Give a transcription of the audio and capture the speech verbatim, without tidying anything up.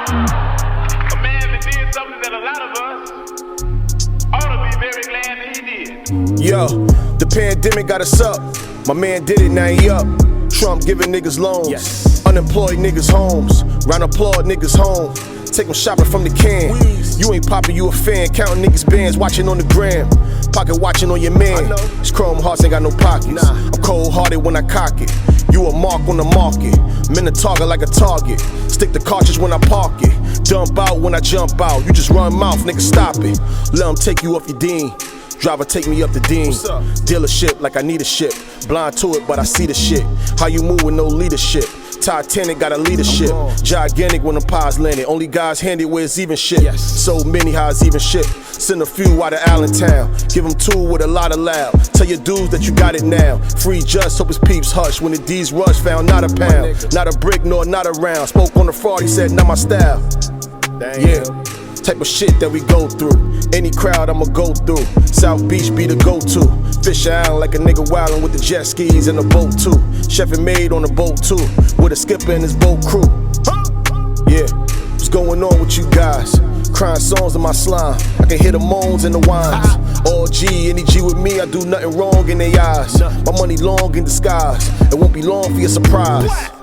A man that did something that a lot of us ought to be very glad that he did. Yo, the pandemic got us up. My man did it, now he up. Trump giving niggas loans. Yes. Unemployed niggas homes. Round applaud niggas home. Take them shopping from the can. You ain't poppin', you a fan. Counting niggas bands, watching on the gram. Pocket watching on your man. These chrome hearts ain't got no pockets. Nah. I'm cold hearted when I cock it. You a mark on the market. Men a target like a target. Stick the cartridge when I park it. Dump out when I jump out. You just run mouth, nigga, stop it. Let them take you off your dean. Driver, take me up the Dean. Dealership like I need a ship. Blind to it, but I see the shit. How you move with no leadership? Titanic got a leadership. Gigantic when the pies landed. Only guys handed where it's even shit. Yes. So many how it's even shit. Send a few out of Allentown. Give them two with a lot of loud. Tell your dudes that you got it now. Free just, hope his peeps hush. When the D's rush, found not a pound. Not a brick nor not a round. Spoke on the fraud, he said not my style. Damn. Yeah. Type of shit that we go through. Any crowd I'ma go through. South Beach be the go-to. Fish Island like a nigga wildin' with the jet skis and the boat too. Chef and maid on the boat too. With a skipper and his boat crew. Yeah, what's going on with you guys? Crying songs in my slime. I can hear the moans and the whines. All G, any G with me, I do nothing wrong in their eyes. My money long in disguise. It won't be long for your surprise.